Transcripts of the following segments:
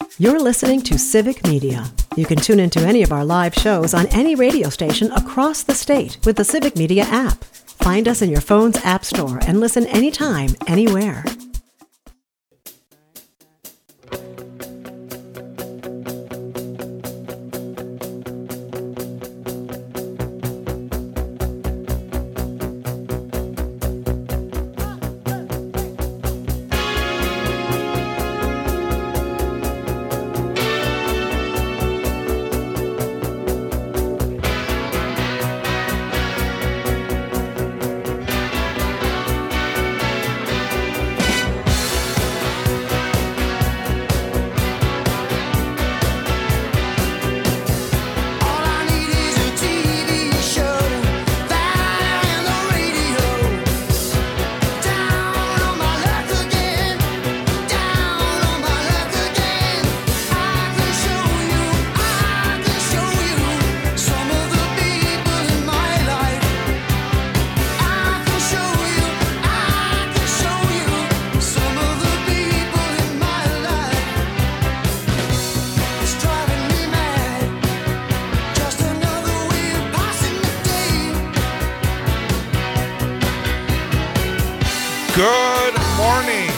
You're listening to Civic Media. You can tune into any of our live shows on any radio station across the state with the Civic Media app. Find us in your phone's app store and listen anytime, anywhere. Good morning.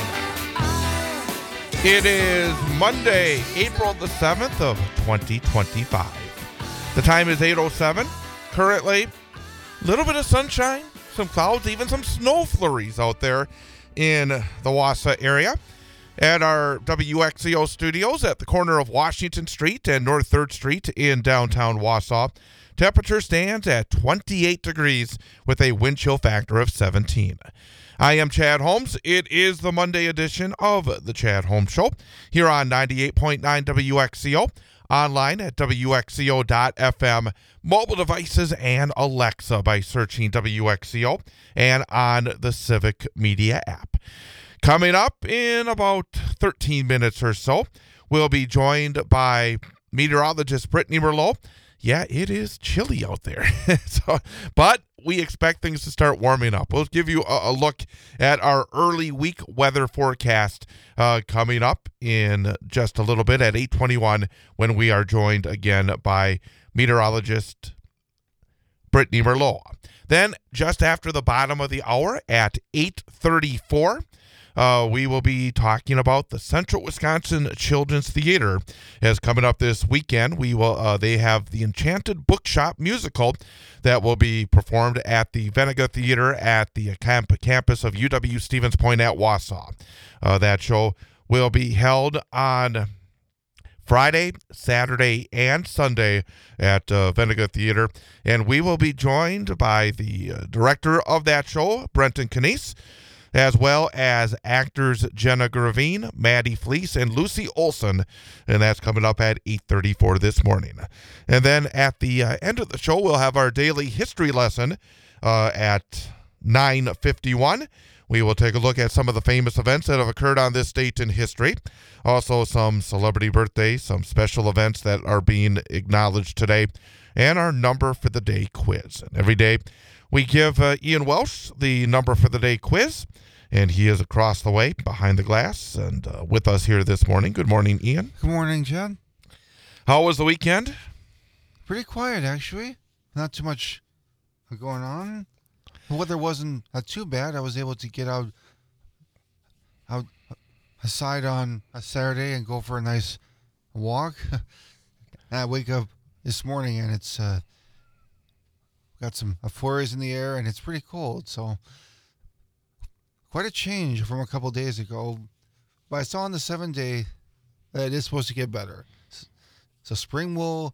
It is Monday, April the 7th of 2025. The time is 8:07. Currently, a little bit of sunshine, some clouds, even some snow flurries out there in the Wausau area. At our WXCO studios at the corner of Washington Street and North 3rd Street in downtown Wausau, temperature stands at 28 degrees with a wind chill factor of 17. I am Chad Holmes. It is the Monday edition of the Chad Holmes Show here on 98.9 WXCO, online at WXCO.FM, mobile devices and Alexa by searching WXCO, and on the Civic Media app. Coming up in about 13 minutes or so, we'll be joined by meteorologist Brittany Merlot. Yeah, it is chilly out there, but we expect things to start warming up. We'll give you a look at our early week weather forecast coming up in just a little bit at 8:21 when we are joined again by meteorologist Brittany Merlot. Then, just after the bottom of the hour at 8:34, we will be talking about the Central Wisconsin Children's Theater is coming up this weekend. They have the Enchanted Bookshop musical that will be performed at the Venega Theater at the campus of UW-Stevens Point at Wausau. That show will be held on Friday, Saturday, and Sunday at Venega Theater, and we will be joined by the director of that show, Brenton Canese, as well as actors Jenna Gravine, Maddie Fleece, and Lucy Olson, and that's coming up at 8:34 this morning. And then at the end of the show, we'll have our daily history lesson at 9:51. We will take a look at some of the famous events that have occurred on this date in history. Also, some celebrity birthdays, some special events that are being acknowledged today, and our number for the day quiz. And every day, we give Ian Welsh the number for the day quiz, and he is across the way behind the glass and with us here this morning. Good morning, Ian. Good morning, Chad. How was the weekend? Pretty quiet, actually. Not too much going on. The weather wasn't too bad. I was able to get out aside on a Saturday and go for a nice walk. And I wake up this morning and it's got some flurries in the air, and it's pretty cold, so quite a change from a couple of days ago. But I saw on the 7-day that it is supposed to get better. So spring will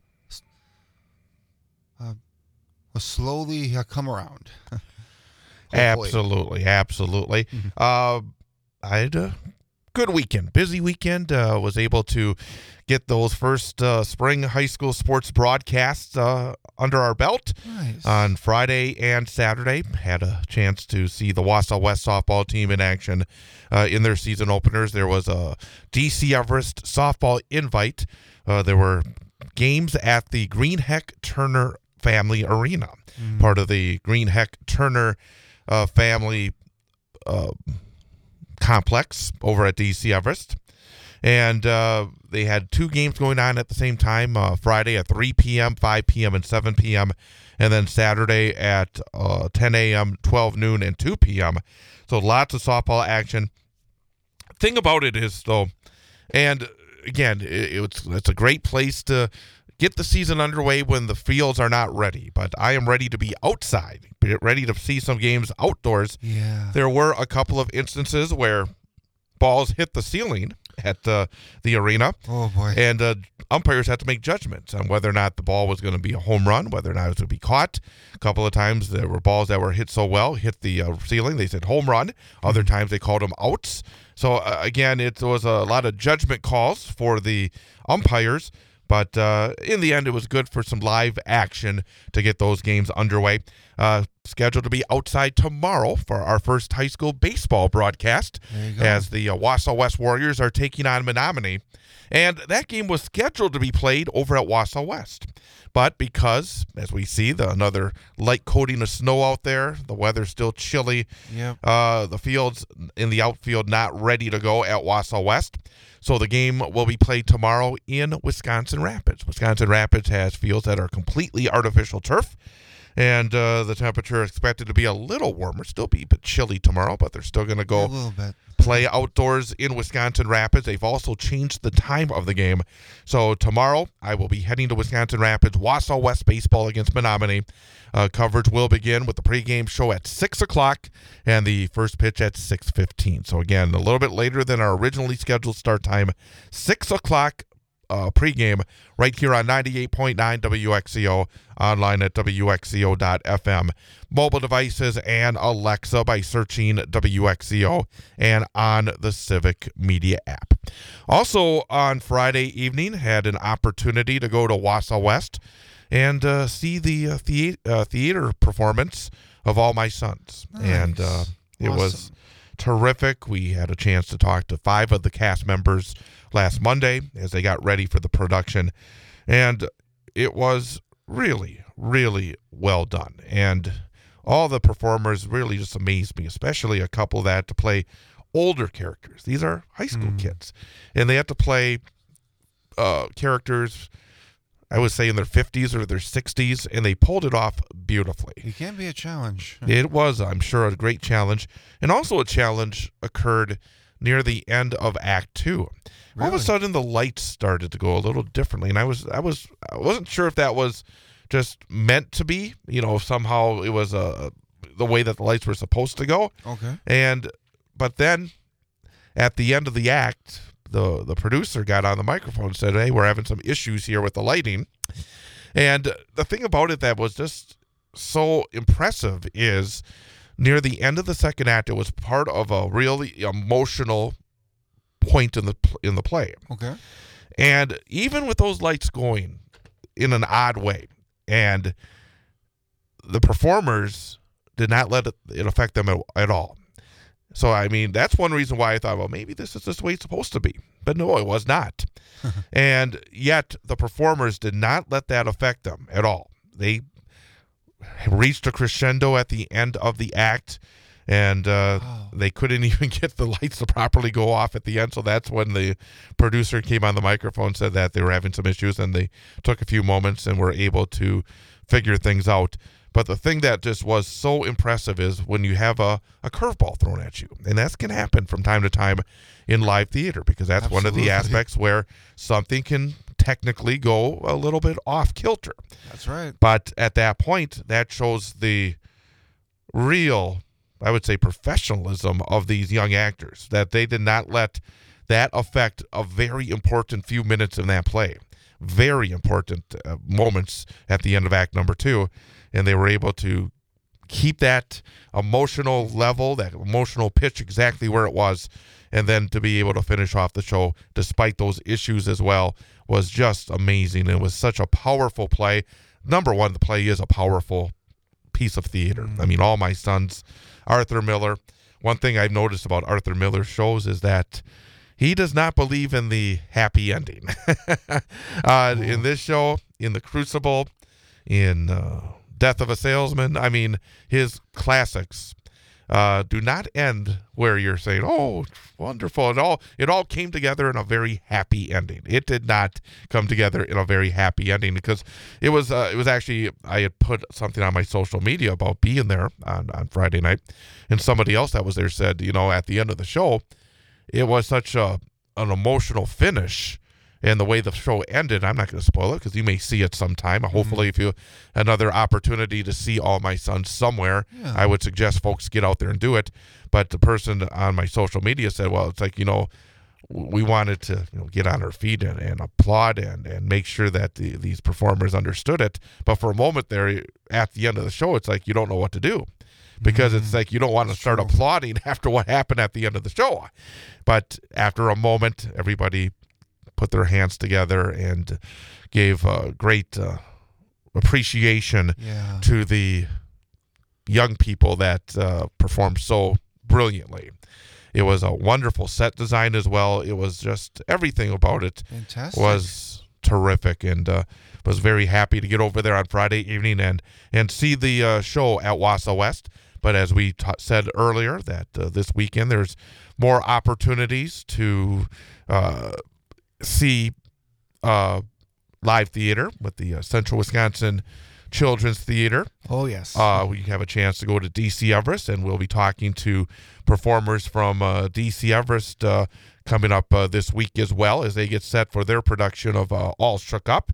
slowly come around. Absolutely. Mm-hmm. I had a good weekend, busy weekend. Was able to get those first spring high school sports broadcasts under our belt. Nice. On Friday and Saturday. Had a chance to see the Wausau West softball team in action in their season openers. There was a DC Everest softball invite. There were games at the Greenheck Turner Family Arena, part of the Greenheck Turner family complex over at DC Everest. And they had 2 games going on at the same time, Friday at 3 p.m., 5 p.m., and 7 p.m., and then Saturday at 10 a.m., 12 noon, and 2 p.m. So lots of softball action. Thing about it is, though, and again, it's a great place to get the season underway when the fields are not ready. But I am ready to be outside, ready to see some games outdoors. Yeah. There were a couple of instances where balls hit the ceiling at the arena. Oh, boy. And umpires had to make judgments on whether or not the ball was going to be a home run, whether or not it was going to be caught. A couple of times there were balls that were hit so well, hit the ceiling, they said home run. Other times they called them outs. So, again, it was a lot of judgment calls for the umpires. But in the end, it was good for some live action to get those games underway. Scheduled to be outside tomorrow for our first high school baseball broadcast as the Wausau West Warriors are taking on Menominee. And that game was scheduled to be played over at Wausau West. But because, as we see, another light coating of snow out there, the weather's still chilly, the fields in the outfield not ready to go at Wausau West. So the game will be played tomorrow in Wisconsin Rapids. Wisconsin Rapids has fields that are completely artificial turf, and the temperature is expected to be a little warmer, still be a bit chilly tomorrow, but they're still going to go a little bit. Play outdoors in Wisconsin Rapids. They've also changed the time of the game. So tomorrow I will be heading to Wisconsin Rapids, Wausau West baseball against Menominee. Coverage will begin with the pregame show at 6 o'clock and the first pitch at 6:15. So again, a little bit later than our originally scheduled start time, 6 o'clock pregame right here on 98.9 WXCO, online at WXCO.FM, mobile devices and Alexa by searching WXCO, and on the Civic Media app. Also on Friday evening, had an opportunity to go to Wausau West and see the theater performance of All My Sons. Nice. And it was terrific. We had a chance to talk to 5 of the cast members last Monday as they got ready for the production. And it was really, really well done. And all the performers really just amazed me, especially a couple that had to play older characters. These are high school kids. And they had to play characters, I would say, in their 50s or their 60s, and they pulled it off beautifully. It can be a challenge. It was, I'm sure, a great challenge. And also a challenge occurred near the end of Act 2. Really? All of a sudden, the lights started to go a little differently, and I wasn't sure if that was just meant to be, somehow it was the way that the lights were supposed to go. Okay. But then, at the end of the act, the producer got on the microphone and said, "Hey, we're having some issues here with the lighting." And the thing about it that was just so impressive is near the end of the second act, it was part of a really emotional point in the play. Okay. And even with those lights going in an odd way, and the performers did not let it affect them at all. So, I mean, that's one reason why I thought, well, maybe this is just the way it's supposed to be. But no, it was not. And yet the performers did not let that affect them at all. They reached a crescendo at the end of the act, and they couldn't even get the lights to properly go off at the end. So that's when the producer came on the microphone and said that they were having some issues, and they took a few moments and were able to figure things out. But the thing that just was so impressive is when you have a curveball thrown at you. And that can happen from time to time in live theater, because that's one of the aspects where something can technically go a little bit off kilter. That's right. But at that point, that shows the real, I would say, professionalism of these young actors, that they did not let that affect a very important few minutes in that play. Very important moments at the end of act number 2. And they were able to keep that emotional level, that emotional pitch exactly where it was, and then to be able to finish off the show despite those issues as well was just amazing. It was such a powerful play. Number one, the play is a powerful piece of theater. I mean, All My Sons, Arthur Miller. One thing I've noticed about Arthur Miller's shows is that he does not believe in the happy ending. In this show, in The Crucible, in Death of a Salesman, I mean, his classics, do not end where you're saying, "Oh, wonderful!" It all came together in a very happy ending. It did not come together in a very happy ending because it was actually, I had put something on my social media about being there on Friday night, and somebody else that was there said, at the end of the show, it was such an emotional finish. And the way the show ended, I'm not going to spoil it because you may see it sometime. Hopefully, if you another opportunity to see All My Sons somewhere, I would suggest folks get out there and do it. But the person on my social media said, well, it's like, we wanted to get on our feet and applaud and make sure that these performers understood it. But for a moment there, at the end of the show, it's like you don't know what to do. Because it's like you don't want to start applauding after what happened at the end of the show. But after a moment, everybody put their hands together and gave great appreciation to the young people that performed so brilliantly. It was a wonderful set design as well. It was just everything about it was terrific, and was very happy to get over there on Friday evening and see the show at Wausau West. But as we said earlier, that this weekend there's more opportunities to see live theater with the Central Wisconsin Children's Theater. Oh, yes. We have a chance to go to DC Everest, and we'll be talking to performers from DC Everest coming up this week as well as they get set for their production of All Shook Up.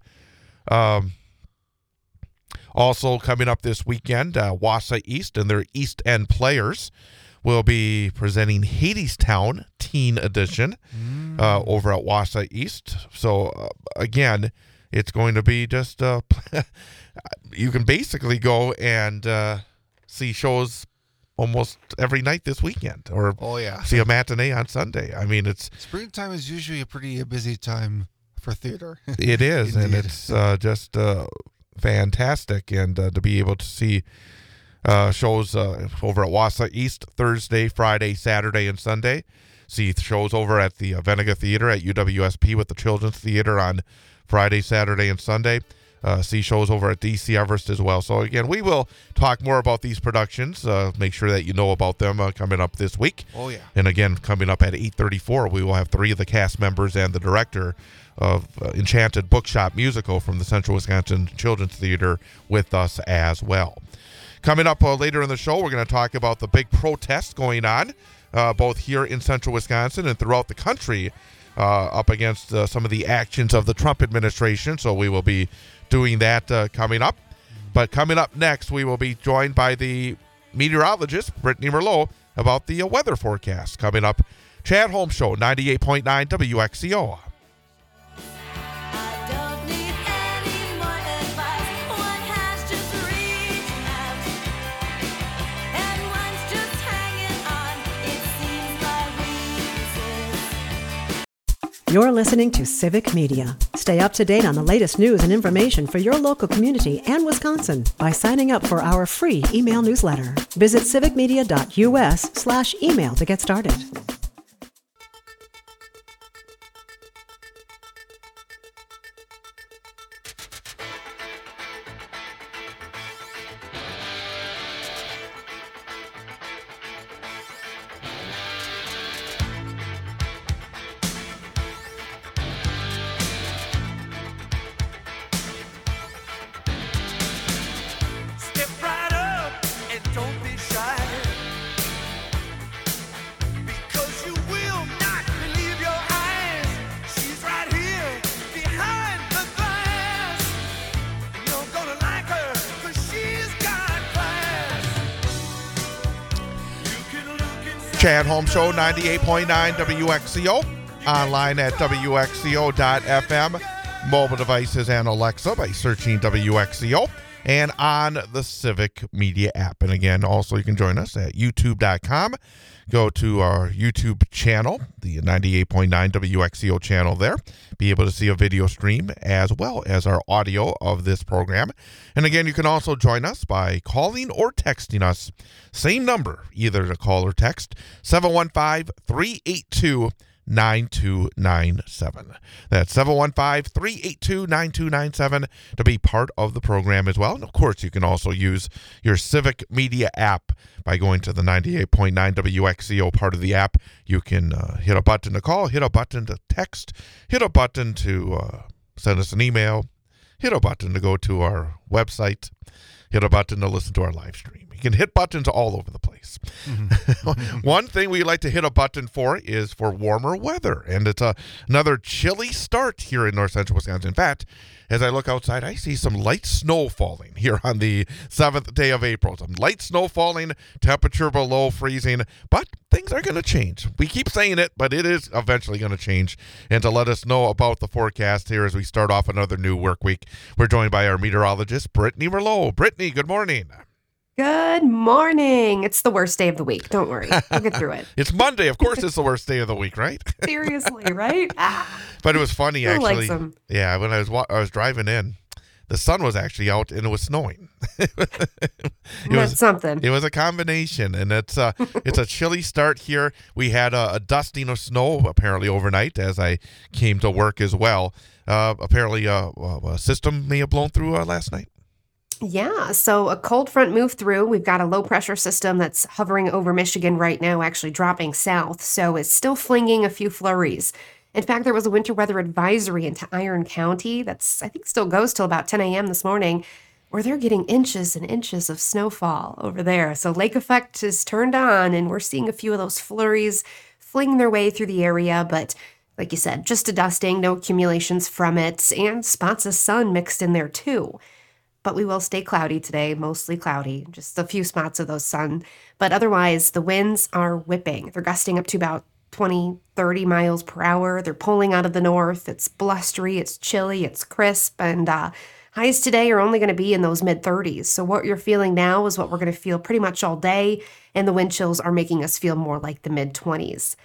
Also coming up this weekend, Wausau East and their East End Players will be presenting Hadestown Teen Edition over at Wausau East. So, again, it's going to be just, you can basically go and see shows almost every night this weekend, or see a matinee on Sunday. I mean, springtime is usually a pretty busy time for theater. It is, and it's just fantastic, and to be able to see shows over at Wausau East Thursday, Friday, Saturday, and Sunday. See shows over at the Venega Theater at UWSP with the Children's Theater on Friday, Saturday, and Sunday. See shows over at DC Everest as well. So, again, we will talk more about these productions. Make sure that you know about them coming up this week. Oh, yeah. And, again, coming up at 8:34, we will have 3 of the cast members and the director of Enchanted Bookshop Musical from the Central Wisconsin Children's Theater with us as well. Coming up later in the show, we're going to talk about the big protests going on both here in Central Wisconsin and throughout the country up against some of the actions of the Trump administration. So we will be doing that coming up. But coming up next, we will be joined by the meteorologist, Brittany Merlot, about the weather forecast. Coming up, Chad Holmes Show, 98.9 WXCO. You're listening to Civic Media. Stay up to date on the latest news and information for your local community and Wisconsin by signing up for our free email newsletter. Visit civicmedia.us/email to get started. Chad Holmes Show, 98.9 WXCO, online at WXCO.FM, mobile devices and Alexa by searching WXCO, and on the Civic Media app. And again, also you can join us at YouTube.com. Go to our YouTube channel, the 98.9 WXCO channel there. Be able to see a video stream as well as our audio of this program. And again, you can also join us by calling or texting us. Same number, either to call or text, 715-382-9382. 9297. That's 715-382-9297 to be part of the program as well. And of course, you can also use your Civic Media app by going to the 98.9 WXCO part of the app. You can hit a button to call, hit a button to text, hit a button to send us an email, hit a button to go to our website, hit a button to listen to our live stream. You can hit buttons all over the place. One thing we like to hit a button for is for warmer weather, and it's another chilly start here in north central Wisconsin. In fact, as I look outside, I see some light snow falling here on the 7th day of April. Some light snow falling, temperature below freezing, but things are going to change. We keep saying it, but it is eventually going to change. And to let us know about the forecast here as we start off another new work week, we're joined by our meteorologist, Brittany Merlot. Brittany, good morning. Good morning. It's the worst day of the week. Don't worry. We'll get through it. It's Monday. Of course it's the worst day of the week, right? Seriously, right? But it was funny, actually. Likes 'em. Yeah, when I was driving in, the sun was actually out and it was snowing. That's something. It was a combination, and it's a chilly start here. We had a dusting of snow apparently overnight as I came to work as well. Apparently a system may have blown through last night. Yeah, so a cold front moved through. We've got a low pressure system that's hovering over Michigan right now, actually dropping south. So it's still flinging a few flurries. In fact, there was a winter weather advisory into Iron County that's, I think, still goes till about 10 a.m. this morning, where they're getting inches and inches of snowfall over there. So lake effect is turned on, and we're seeing a few of those flurries fling their way through the area. But like you said, just a dusting, no accumulations from it, and spots of sun mixed in there too. But we will stay cloudy today, mostly cloudy, just a few spots of those sun. But otherwise, the winds are whipping. They're gusting up to about 20, 30 miles per hour. They're pulling out of the north. It's blustery, it's chilly, it's crisp, and highs today are only going to be in those mid-30s. So what you're feeling now is what we're going to feel pretty much all day, and the wind chills are making us feel more like the mid-20s.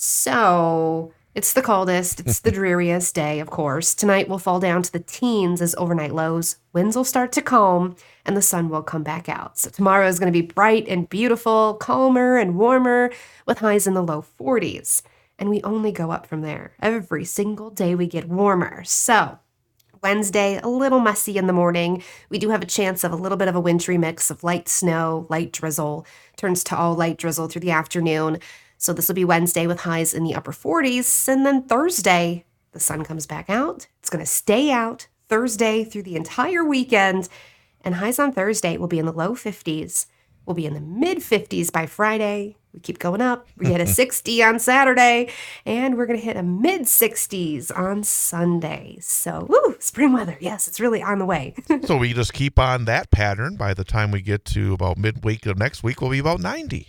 So it's the coldest, it's the dreariest day, of course. Tonight will fall down to the teens as overnight lows. Winds will start to calm, and the sun will come back out. So tomorrow is going to be bright and beautiful, calmer and warmer, with highs in the low 40s. And we only go up from there. Every single day we get warmer. So Wednesday, a little messy in the morning. We do have a chance of a little bit of a wintry mix of light snow, light drizzle, turns to all light drizzle through the afternoon. So this will be Wednesday with highs in the upper 40s. And then Thursday, the sun comes back out. It's going to stay out Thursday through the entire weekend. And highs on Thursday will be in the low 50s. We'll be in the mid 50s by Friday. We keep going up. We hit a 60 on Saturday. And we're going to hit a mid 60s on Sunday. So, woo, spring weather. Yes, it's really on the way. So we just keep on that pattern. By the time we get to about midweek of next week, we'll be about 90.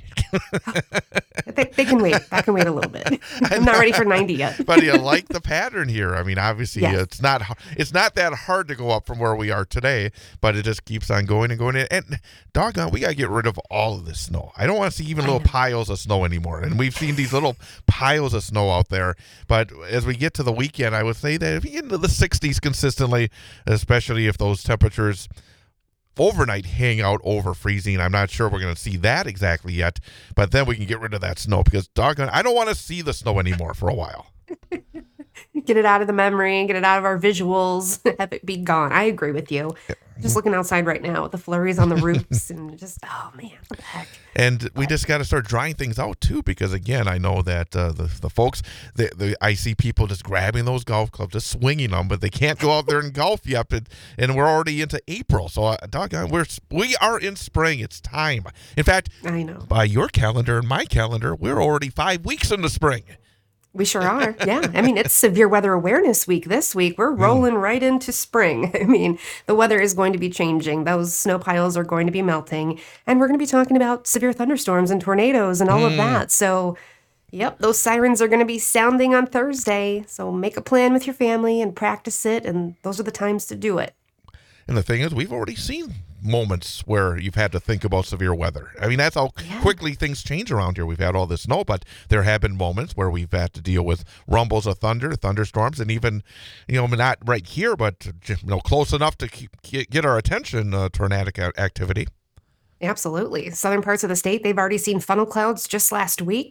They can wait. I can wait a little bit. I'm not ready for 90 yet. But you like the pattern here. I mean, obviously, Yes. it's not that hard to go up from where we are today, but it just keeps on going and going. And doggone, we got to get rid of all of this snow. I don't want to see even little piles of snow anymore. And we've seen these little piles of snow out there. But as we get to the weekend, I would say that if you get into the 60s consistently, especially if those temperatures overnight hang out over freezing. I'm not sure we're going to see that exactly yet, but then we can get rid of that snow because doggone, I don't want to see the snow anymore for a while. Get it out of the memory, get it out of our visuals, have it be gone. I agree with you. Just looking outside right now with the flurries on the roofs and just, oh man, what the heck. And we just got to start drying things out too, because again, I know that the folks, I see people just grabbing those golf clubs, just swinging them, but they can't go out there and golf yet. And we're already into April, so doggone, we are in spring. It's time. In fact, I know. By your calendar and my calendar, we're already 5 weeks into spring. We sure are. Yeah. I mean, it's Severe Weather Awareness Week this week. We're rolling right into spring. I mean, the weather is going to be changing. Those snow piles are going to be melting. And we're going to be talking about severe thunderstorms and tornadoes and all of that. So, yep, those sirens are going to be sounding on Thursday. So make a plan with your family and practice it. And those are the times to do it. And the thing is, we've already seen moments where you've had to think about severe weather. I mean, that's how quickly things change around here. We've had all this snow, but there have been moments where we've had to deal with rumbles of thunder, thunderstorms, and even, not right here, but close enough to get our attention, tornadic activity. Absolutely. Southern parts of the state, they've already seen funnel clouds just last week.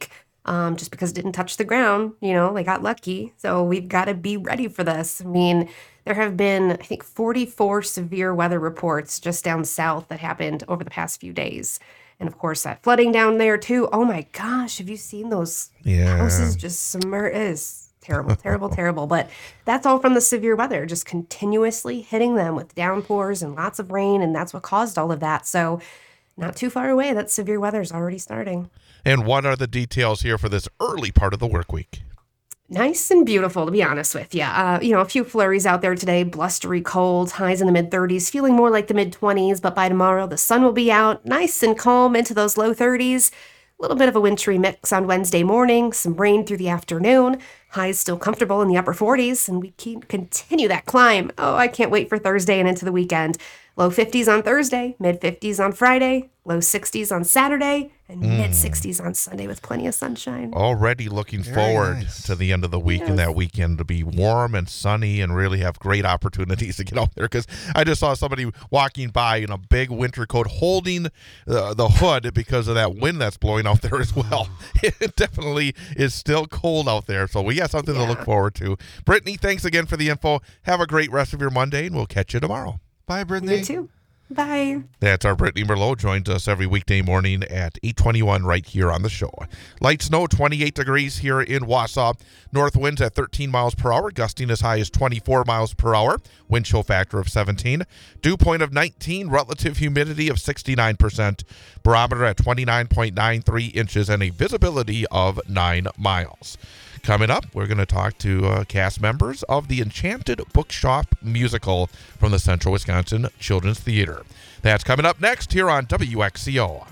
just because it didn't touch the ground. They got lucky. So we've got to be ready for this. I mean, there have been, I think, 44 severe weather reports just down south that happened over the past few days. And of course, that flooding down there too. Oh my gosh, have you seen those houses just submerged? It is terrible, terrible, terrible. But that's all from the severe weather, just continuously hitting them with downpours and lots of rain. And that's what caused all of that. So not too far away, that severe weather is already starting. And what are the details here for this early part of the work week? Nice and beautiful, to be honest with you. A few flurries out there today, blustery cold, highs in the mid-30s, feeling more like the mid-20s, but by tomorrow the sun will be out, nice and calm into those low 30s. A little bit of a wintry mix on Wednesday morning, some rain through the afternoon, highs still comfortable in the upper 40s, and we continue that climb. Oh, I can't wait for Thursday and into the weekend. Low 50s on Thursday, mid-50s on Friday, low 60s on Saturday, and mid-60s on Sunday with plenty of sunshine. Already looking forward to the end of the week and that weekend to be warm and sunny and really have great opportunities to get out there, because I just saw somebody walking by in a big winter coat holding the hood because of that wind that's blowing out there as well. It definitely is still cold out there, so we got something to look forward to. Brittany, thanks again for the info. Have a great rest of your Monday, and we'll catch you tomorrow. Bye, Brittany. You too. Bye. That's our Brittany Merlot. Joins us every weekday morning at 8:21 right here on the show. Light snow, 28 degrees here in Wausau. North winds at 13 miles per hour, gusting as high as 24 miles per hour. Wind chill factor of 17. Dew point of 19. Relative humidity of 69%. Barometer at 29.93 inches and a visibility of 9 miles. Coming up, we're going to talk to cast members of the Enchanted Bookshop musical from the Central Wisconsin Children's Theater. That's coming up next here on WXCO.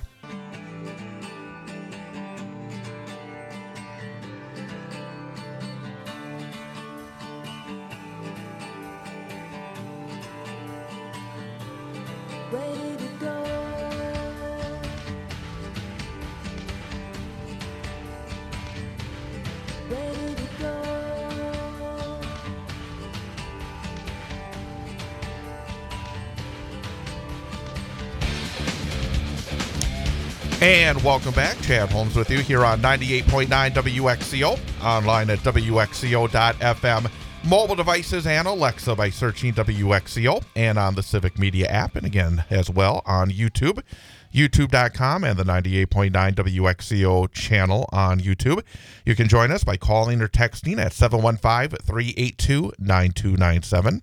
And welcome back. Chad Holmes with you here on 98.9 WXCO, online at WXCO.FM, mobile devices and Alexa by searching WXCO, and on the Civic Media app, and again as well on YouTube, youtube.com, and the 98.9 WXCO channel on YouTube. You can join us by calling or texting at 715-382-9297,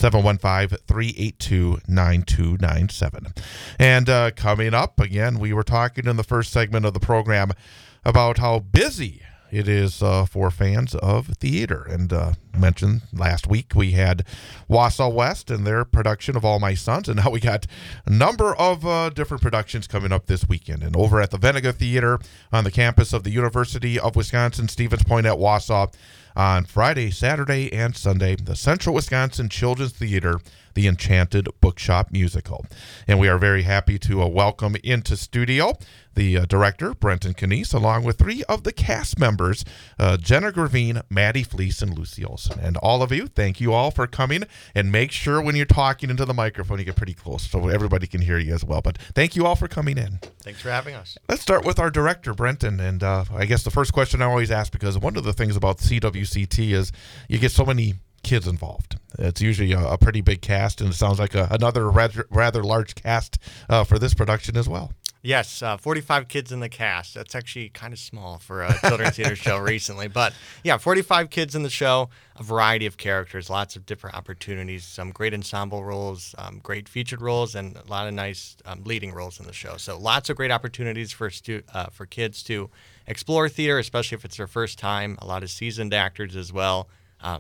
715-382-9297. And coming up, again, we were talking in the first segment of the program about how busy it is for fans of theater. And mentioned last week we had Wausau West and their production of All My Sons, and now we got a number of different productions coming up this weekend. And over at the Venega Theater on the campus of the University of Wisconsin-Stevens Point at Wausau, on Friday, Saturday, and Sunday, the Central Wisconsin Children's Theater, the Enchanted Bookshop musical. And we are very happy to welcome into studio the director, Brenton Knies, along with three of the cast members, Jenna Gravine, Maddie Fleece, and Lucy Olson. And all of you, thank you all for coming. And make sure when you're talking into the microphone, you get pretty close so everybody can hear you as well. But thank you all for coming in. Thanks for having us. Let's start with our director, Brenton. And I guess the first question I always ask, because one of the things about CWCT is you get so many kids involved. It's usually a pretty big cast, and it sounds like another rather large cast for this production as well. Yes, 45 kids in the cast. That's actually kind of small for a children's theater show recently. But yeah, 45 kids in the show, a variety of characters, lots of different opportunities, some great ensemble roles, great featured roles, and a lot of nice leading roles in the show. So lots of great opportunities for kids to explore theater, especially if it's their first time. A lot of seasoned actors as well.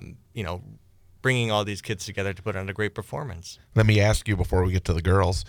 Bringing all these kids together to put on a great performance. Let me ask you before we get to the girls,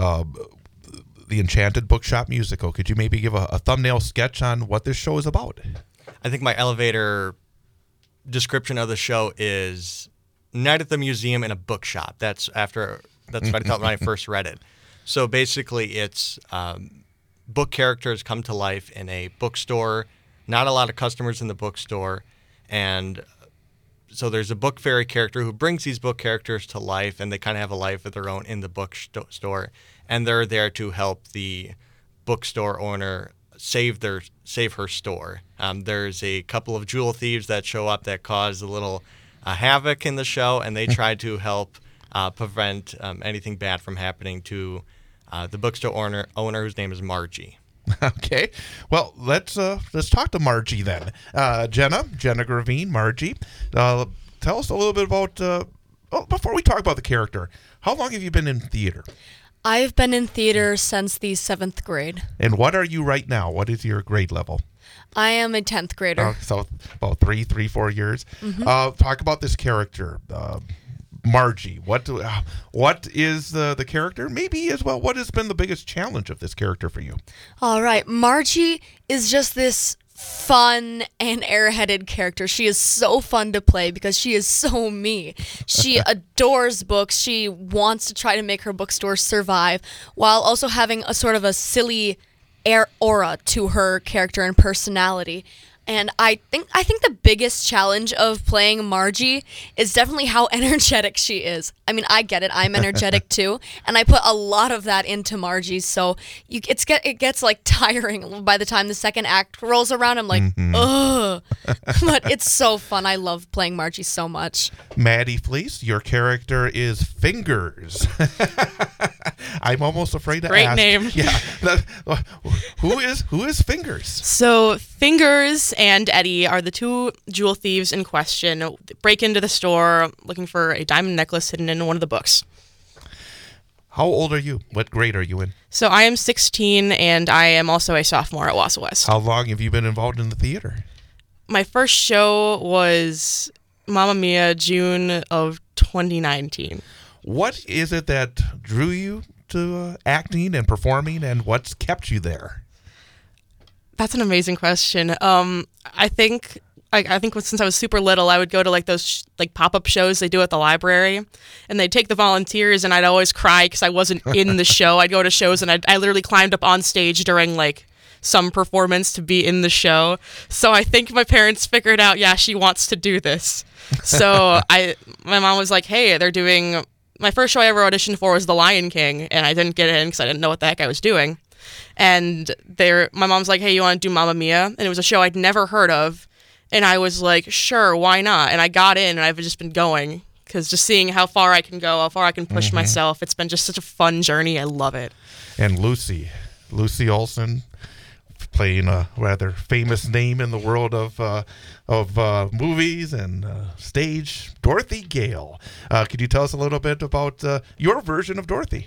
the Enchanted Bookshop musical, could you maybe give a thumbnail sketch on what this show is about? I think my elevator description of the show is night at the museum in a bookshop. That's what I thought when I first read it. So basically it's book characters come to life in a bookstore, not a lot of customers in the bookstore, and so there's a book fairy character who brings these book characters to life, and they kind of have a life of their own in the bookstore. And they're there to help the bookstore owner save her store. There's a couple of jewel thieves that show up that cause a little havoc in the show, and they try to help prevent anything bad from happening to the bookstore owner whose name is Margie. Okay, well, let's talk to Margie then. Jenna Gravine, Margie. Tell us a little bit about. Before we talk about the character, how long have you been in theater? I've been in theater since the 7th grade. And what are you right now? What is your grade level? I am a 10th grader. So about 4 years. Mm-hmm. Talk about this character, Margie. What is the character? Maybe as well, what has been the biggest challenge of this character for you? All right. Margie is just this fun and airheaded character. She is so fun to play because she is so me. She adores books. She wants to try to make her bookstore survive while also having a sort of a silly aura to her character and personality. And I think the biggest challenge of playing Margie is definitely how energetic she is. I mean, I get it. I'm energetic too, and I put a lot of that into Margie. So it gets like tiring by the time the second act rolls around. I'm like, ugh. But it's so fun. I love playing Margie so much. Maddie Fleece, your character is Fingers. I'm almost afraid to Great ask. name. Yeah. Who is Fingers? So Fingers and Eddie are the two jewel thieves in question. They break into the store looking for a diamond necklace hidden in one of the books. How old are you? What grade are you in? So I am 16, and I am also a sophomore at Wausau West. How long have you been involved in the theater? My first show was Mamma Mia, June of 2019. What is it that drew you to acting and performing, and what's kept you there? That's an amazing question. I think since I was super little, I would go to like those pop-up shows they do at the library, and they'd take the volunteers, and I'd always cry because I wasn't in the show. I'd go to shows, and I literally climbed up on stage during like some performance to be in the show. So I think my parents figured out, yeah, she wants to do this. So my mom was like, hey, they're doing. My first show I ever auditioned for was The Lion King, and I didn't get in because I didn't know what the heck I was doing. And my mom's like, hey, you want to do Mamma Mia? And it was a show I'd never heard of. And I was like, sure, why not? And I got in, and I've just been going because just seeing how far I can go, how far I can push myself. It's been just such a fun journey. I love it. And Lucy Olson, playing a rather famous name in the world of movies and stage, Dorothy Gale. Could you tell us a little bit about your version of Dorothy?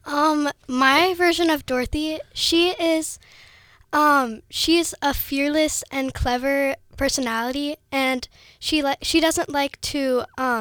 My version of Dorothy, she's a fearless and clever personality, and she doesn't like to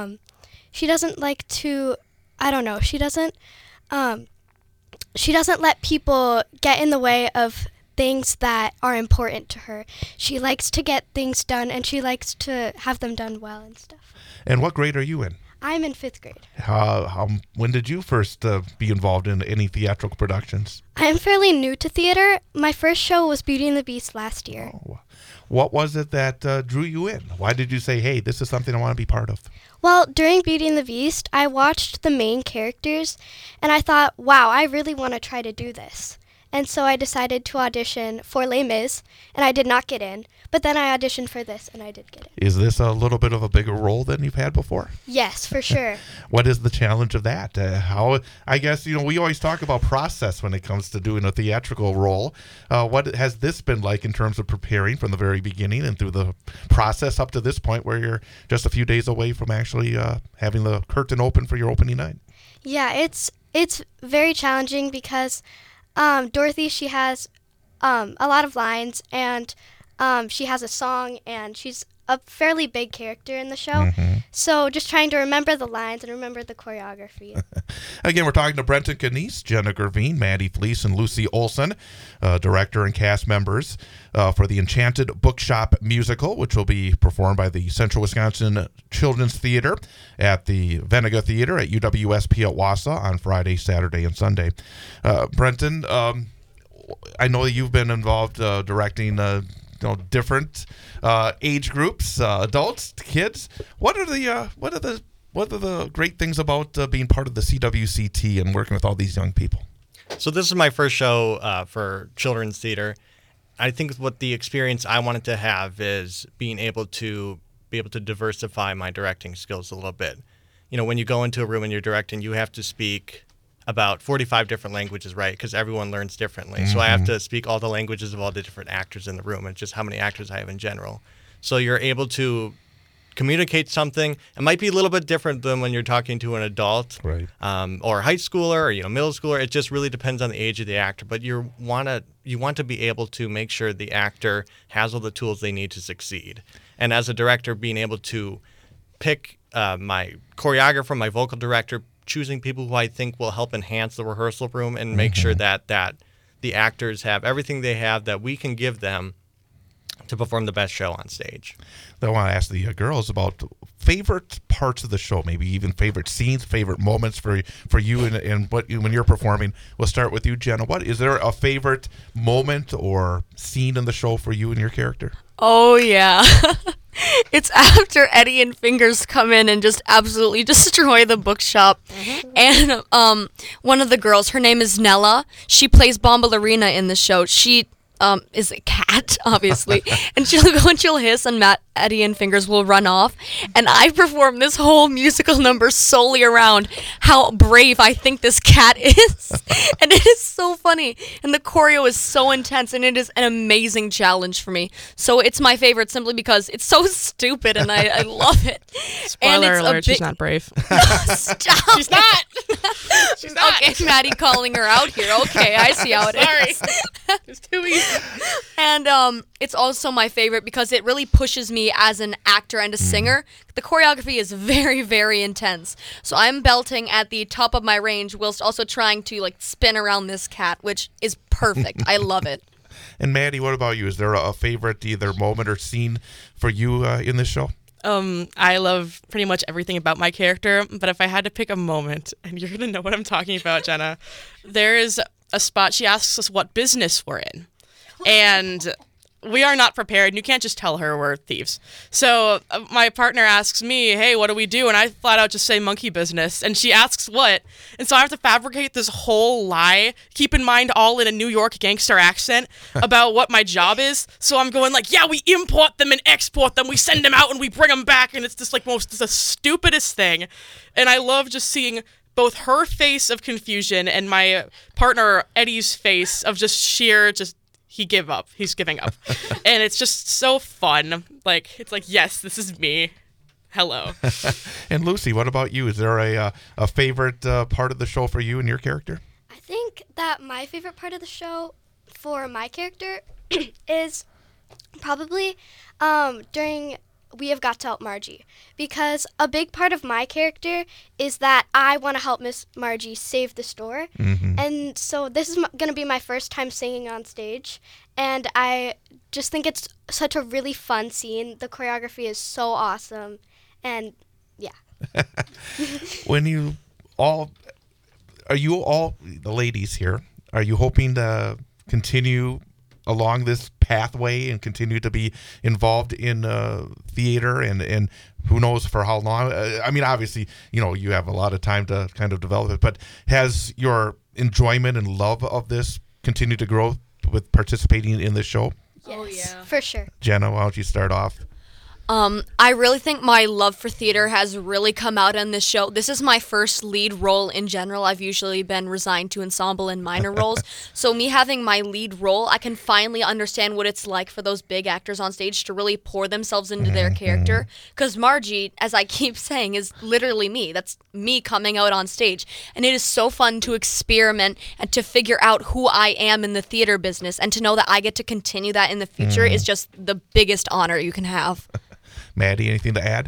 let people get in the way of things that are important to her. She likes to get things done, and she likes to have them done well and stuff. And what grade are you in? I'm in 5th grade. When did you first be involved in any theatrical productions? I'm fairly new to theater. My first show was Beauty and the Beast last year. Oh. What was it that drew you in? Why did you say, hey, this is something I want to be part of? Well, during Beauty and the Beast, I watched the main characters, and I thought, wow, I really want to try to do this. And so I decided to audition for Les Mis, and I did not get in. But then I auditioned for this, and I did get in. Is this a little bit of a bigger role than you've had before? Yes, for sure. What is the challenge of that? I guess, we always talk about process when it comes to doing a theatrical role. What has this been like in terms of preparing from the very beginning and through the process up to this point where you're just a few days away from actually having the curtain open for your opening night? Yeah, it's very challenging because Dorothy, she has a lot of lines, and she has a song, and she's a fairly big character in the show. So just trying to remember the lines and remember the choreography. Again, we're talking to Brenton Canese, Jenna Gravine, Maddie Fleece, and Lucy Olson, director and cast members for the Enchanted Bookshop musical, which will be performed by the Central Wisconsin Children's Theater at the Venega Theater at UWSP at Wausau on Friday, Saturday, and Sunday. Brenton, I know you've been involved directing different age groups, adults, kids. What are the great things about being part of the CWCT and working with all these young people? So this is my first show for children's theater, I think what the experience I wanted to have is being able to diversify my directing skills a little bit. You know, when you go into a room and you're directing, you have to speak about 45 different languages, right? Because everyone learns differently. So I have to speak all the languages of all the different actors in the room, and just how many actors I have in general. So you're able to communicate something. It might be a little bit different than when you're talking to an adult, Right. Or a high schooler, or middle schooler. It just really depends on the age of the actor. But you want to be able to make sure the actor has all the tools they need to succeed. And as a director, being able to pick my choreographer, my vocal director, choosing people who I think will help enhance the rehearsal room and make sure that the actors have everything they have that we can give them to perform the best show on stage. I want to ask the girls about favorite parts of the show, maybe even favorite scenes, favorite moments for you and when you're performing. We'll start with you, Jenna. What is there a favorite moment or scene in the show for you and your character? Oh, yeah. It's after Eddie and Fingers come in and just absolutely destroy the bookshop. And one of the girls, her name is Nella. She plays Bombalurina in the show. She is a cat, obviously. And she'll go and she'll hiss, and Eddie and Fingers will run off. And I perform this whole musical number solely around how brave I think this cat is. And it is so funny. And the choreo is so intense, and it is an amazing challenge for me. So it's my favorite simply because it's so stupid, and I love it. Spoiler alert, she's not brave. Stop. She's not. She's not. Okay, Maddie calling her out here. Okay, I see how it is. Sorry. It's too easy. And it's also my favorite because it really pushes me as an actor and a singer. The choreography is very, very intense. So I'm belting at the top of my range whilst also trying to spin around this cat, which is perfect. I love it. And Maddie, what about you? Is there a favorite either moment or scene for you in this show? I love pretty much everything about my character, but if I had to pick a moment, and you're going to know what I'm talking about, Jenna, there is a spot she asks us what business we're in. And we are not prepared, and you can't just tell her we're thieves. So my partner asks me, hey, what do we do? And I flat out just say monkey business, and she asks what? And so I have to fabricate this whole lie, keep in mind all in a New York gangster accent, about what my job is. So I'm going yeah, we import them and export them, we send them out and we bring them back, and it's just it's the stupidest thing. And I love just seeing both her face of confusion and my partner Eddie's face of just sheer he's giving up. And it's just so fun. It's yes, this is me. Hello. And Lucy, what about you? Is there a favorite part of the show for you and your character? I think that my favorite part of the show for my character is probably during We Have Got to Help Margie, because a big part of my character is that I want to help Miss Margie save the store. And so this is going to be my first time singing on stage, and I just think it's such a really fun scene. The choreography is so awesome, and yeah. Are you all the ladies here, are you hoping to continue along this pathway and continue to be involved in theater and who knows for how long? I mean, obviously, you have a lot of time to kind of develop it, but has your enjoyment and love of this continued to grow with participating in this show? Yes, Oh, yeah. for sure. Jenna, why don't you start off? I really think my love for theater has really come out in this show. This is my first lead role in general. I've usually been resigned to ensemble and minor roles. So me having my lead role, I can finally understand what it's like for those big actors on stage to really pour themselves into their character. Because Margie, as I keep saying, is literally me. That's me coming out on stage. And it is so fun to experiment and to figure out who I am in the theater business. And to know that I get to continue that in the future is just the biggest honor you can have. Maddie, anything to add?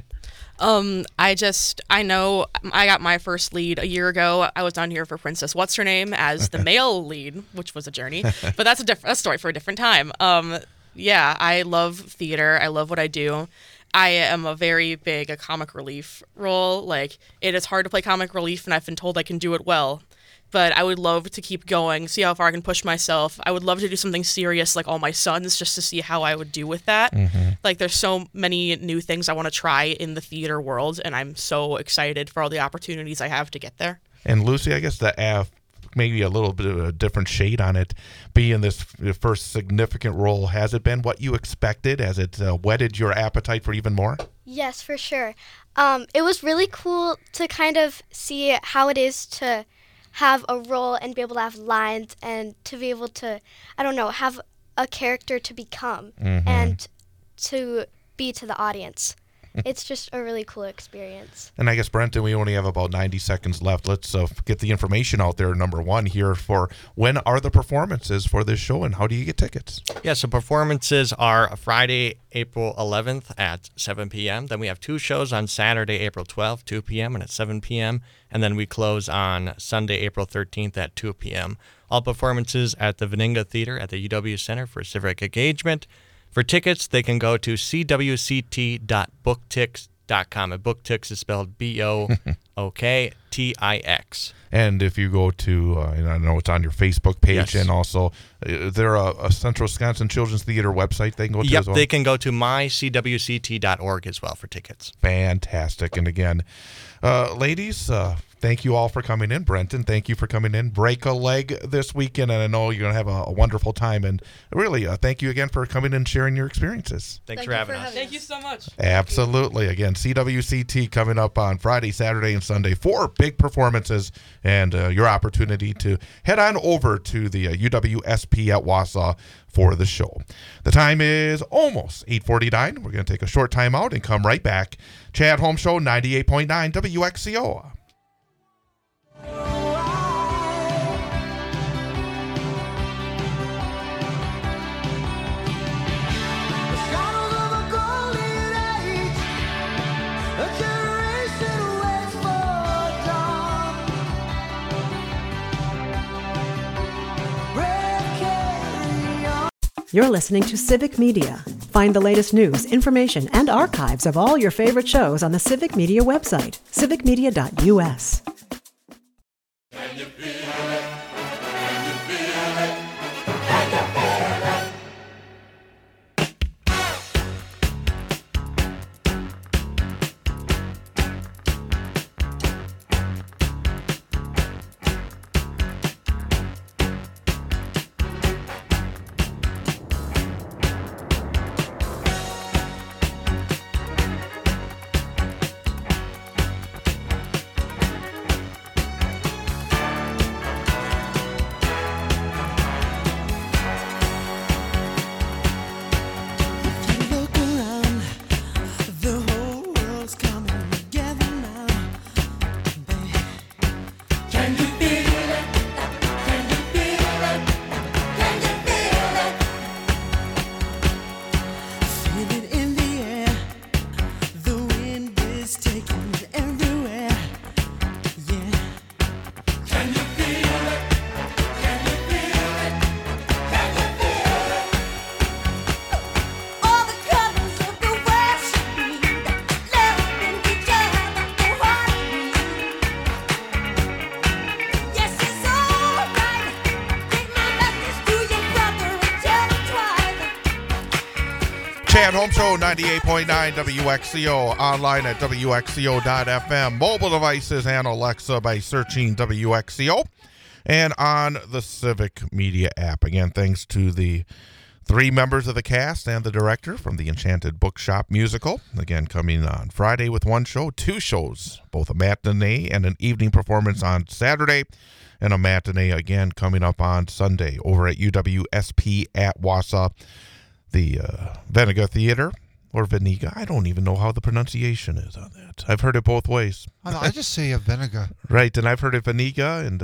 I know I got my first lead a year ago. I was down here for Princess What's Her Name as the male lead, which was a journey, but that's a story for a different time. Yeah, I love theater. I love what I do. I am a very big comic relief role. It is hard to play comic relief, and I've been told I can do it well. But I would love to keep going, see how far I can push myself. I would love to do something serious like All My Sons, just to see how I would do with that. There's so many new things I want to try in the theater world, and I'm so excited for all the opportunities I have to get there. And Lucy, I guess the maybe a little bit of a different shade on it, being this first significant role. Has it been what you expected? Has it whetted your appetite for even more? Yes, for sure. It was really cool to kind of see how it is to have a role and be able to have lines and to be able to, I don't know, have a character to become and to be to the audience. It's just a really cool experience. And I guess, Brenton, we only have about 90 seconds left. Let's get the information out there, number one, here for when are the performances for this show and how do you get tickets? Yeah, so performances are Friday, April 11th at 7 p.m. Then we have 2 shows on Saturday, April 12th, 2 p.m. and at 7 p.m. And then we close on Sunday, April 13th at 2 p.m. All performances at the Veninga Theater at the UW Center for Civic Engagement. For tickets, they can go to cwct.booktix.com. And Booktix is spelled BOOKTIX. And if you go to, and I know it's on your Facebook page, and also, is there a Central Wisconsin Children's Theater website they can go to as well? They can go to mycwct.org as well for tickets. Fantastic. And again, ladies, thank you all for coming in. Brenton, thank you for coming in. Break a leg this weekend, and I know you're going to have a wonderful time. And really, thank you again for coming and sharing your experiences. Thanks for having us. Thank you so much. Absolutely. Again, CWCT coming up on Friday, Saturday, and Sunday. 4 big performances, and your opportunity to head on over to the UWSP at Wausau for the show. The time is almost 8:49. We're going to take a short time out and come right back. Chad Holmes Show, 98.9 WXCO. You're listening to Civic Media. Find the latest news, information, and archives of all your favorite shows on the Civic Media website, civicmedia.us. Chad Home Show, 98.9 WXCO, online at WXCO.FM, mobile devices and Alexa by searching WXCO, and on the Civic Media app. Again, thanks to the 3 members of the cast and the director from the Enchanted Bookshop musical. Again, coming on Friday with 1 show, 2 shows, both a matinee and an evening performance on Saturday, and a matinee again coming up on Sunday over at UWSP at Wausau. The Veninga Theater, or Veninga. I don't even know how the pronunciation is on that. I've heard it both ways. I just say a Veninga. Right, and I've heard it Veninga, and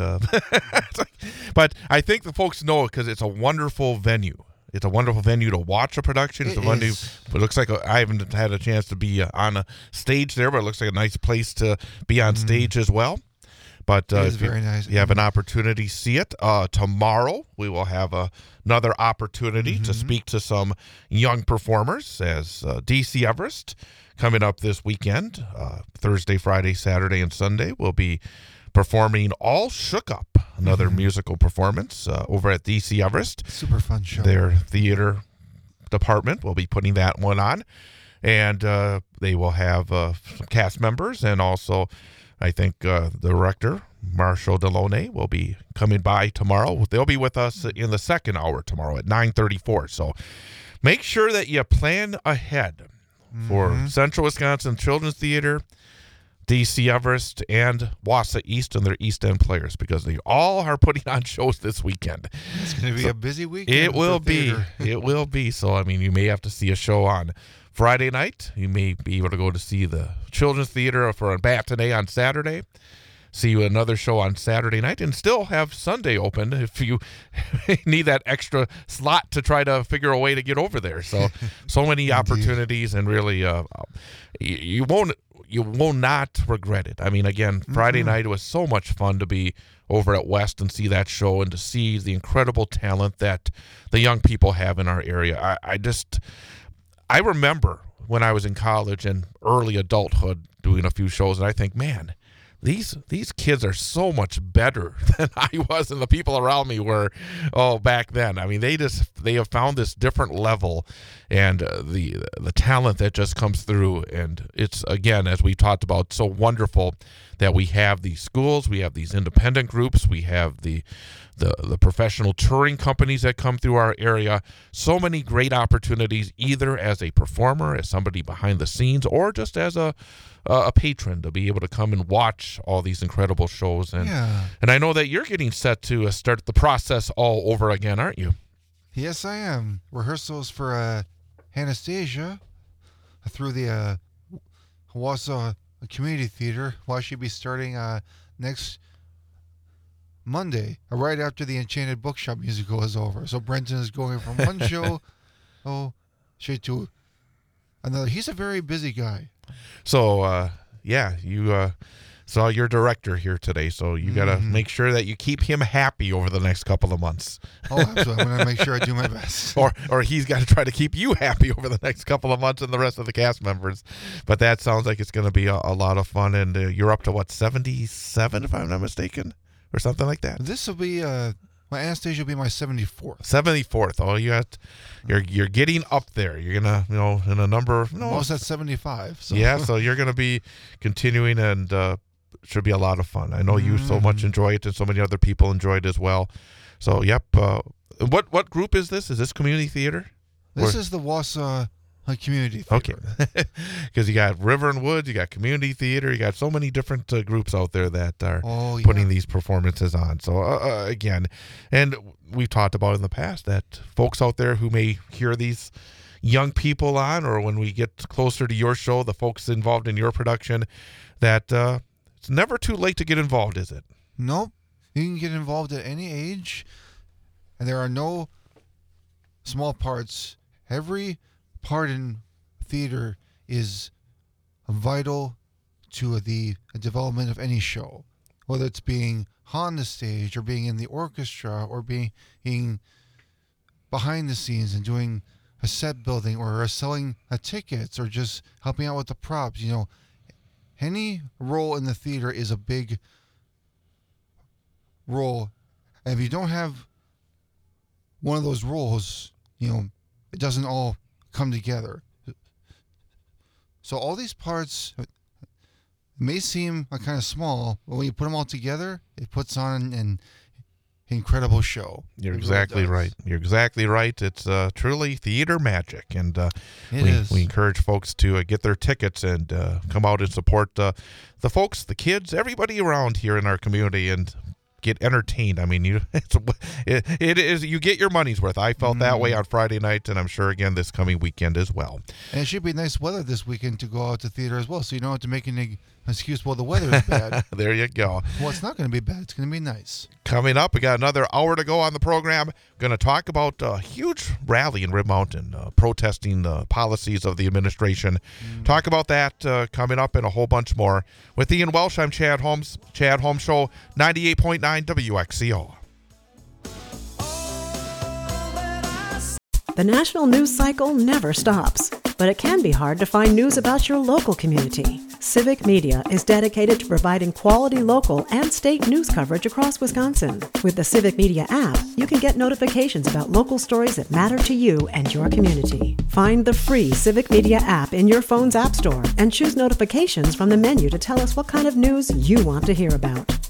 but I think the folks know it because it's a wonderful venue. It's a wonderful venue to watch a production. It's a venue. It looks like I haven't had a chance to be on a stage there, but it looks like a nice place to be on stage as well. But if very nice. You have an opportunity to see it. Tomorrow we will have another opportunity to speak to some young performers as DC Everest coming up this weekend. Thursday, Friday, Saturday, and Sunday we'll be performing All Shook Up, another musical performance over at DC Everest. Super fun show. Their theater department will be putting that one on. And they will have some cast members and also I think the director, Marshall Deloney will be coming by tomorrow. They'll be with us in the second hour tomorrow at 9:34. So make sure that you plan ahead for Central Wisconsin Children's Theater, DC Everest, and Wausau East and their East End players, because they all are putting on shows this weekend. It's going to be a busy weekend. It will for be. theater. It will be. So, I mean, you may have to see a show on Friday night. You may be able to go to see the Children's Theater for a matinee on Saturday. See another show on Saturday night, and still have Sunday open if you need that extra slot to try to figure a way to get over there. So many opportunities, and really, you will not regret it. I mean, again, Friday night, it was so much fun to be over at West and see that show and to see the incredible talent that the young people have in our area. I remember when I was in college and early adulthood doing a few shows, and I think, man, these kids are so much better than I was and the people around me were back then. I mean, they have found this different level, and the talent that just comes through. And it's, again, as we talked about, so wonderful that we have these schools, we have these independent groups, we have the professional touring companies that come through our area. So many great opportunities, either as a performer, as somebody behind the scenes, or just as a patron, to be able to come and watch all these incredible shows. And I know that you're getting set to start the process all over again, aren't you? Yes, I am. Rehearsals for Anastasia through the Wausau Community Theater. Well, I should be starting next Monday, right after the Enchanted Bookshop musical is over. So Brenton is going from one show straight to another. He's a very busy guy. So, you saw your director here today, so you got to make sure that you keep him happy over the next couple of months. Oh, absolutely. I'm going to make sure I do my best. or he's got to try to keep you happy over the next couple of months and the rest of the cast members. But that sounds like it's going to be a lot of fun, and you're up to, 77, if I'm not mistaken, or something like that? This will be... my Anastasia will be my 74th. 74th. Oh, you're getting up there. You're gonna, in a number. Most at 75. So. Yeah, so you're gonna be continuing, and should be a lot of fun. I know you so much enjoy it, and so many other people enjoy it as well. So, yep. What group is this? Is this community theater? This is the Wausau Community Theater. Okay, because you got River and Woods, you got community theater, you got so many different groups out there that are putting these performances on. So again, and we've talked about in the past that folks out there who may hear these young people on, or when we get closer to your show, the folks involved in your production, that it's never too late to get involved, is it? Nope. You can get involved at any age, and there are no small parts. Every part in theater is vital to the development of any show, whether it's being on the stage or being in the orchestra or being behind the scenes and doing a set building or selling tickets or just helping out with the props. Any role in the theater is a big role, and if you don't have one of those roles, it doesn't all come together. So all these parts may seem kind of small, but when you put them all together, it puts on an incredible show. You're exactly right. You're exactly right. It's truly theater magic, and we encourage folks to get their tickets and come out and support the folks, the kids, everybody around here in our community, and get entertained. I mean, it is, you get your money's worth. I felt that way on Friday night, and I'm sure again this coming weekend as well. And it should be nice weather this weekend to go out to theater as well, so you don't have to make an excuse, well, the weather is bad. There you go. Well, it's not going to be bad. It's going to be nice. Coming up, we got another hour to go on the program. Going to talk about a huge rally in Rib Mountain, protesting the policies of the administration. Talk about that coming up, and a whole bunch more. With Ian Welsh, I'm Chad Holmes. Chad Holmes Show, 98.9 WXCO. The national news cycle never stops, but it can be hard to find news about your local community. Civic Media is dedicated to providing quality local and state news coverage across Wisconsin. With the Civic Media app, you can get notifications about local stories that matter to you and your community. Find the free Civic Media app in your phone's app store and choose notifications from the menu to tell us what kind of news you want to hear about.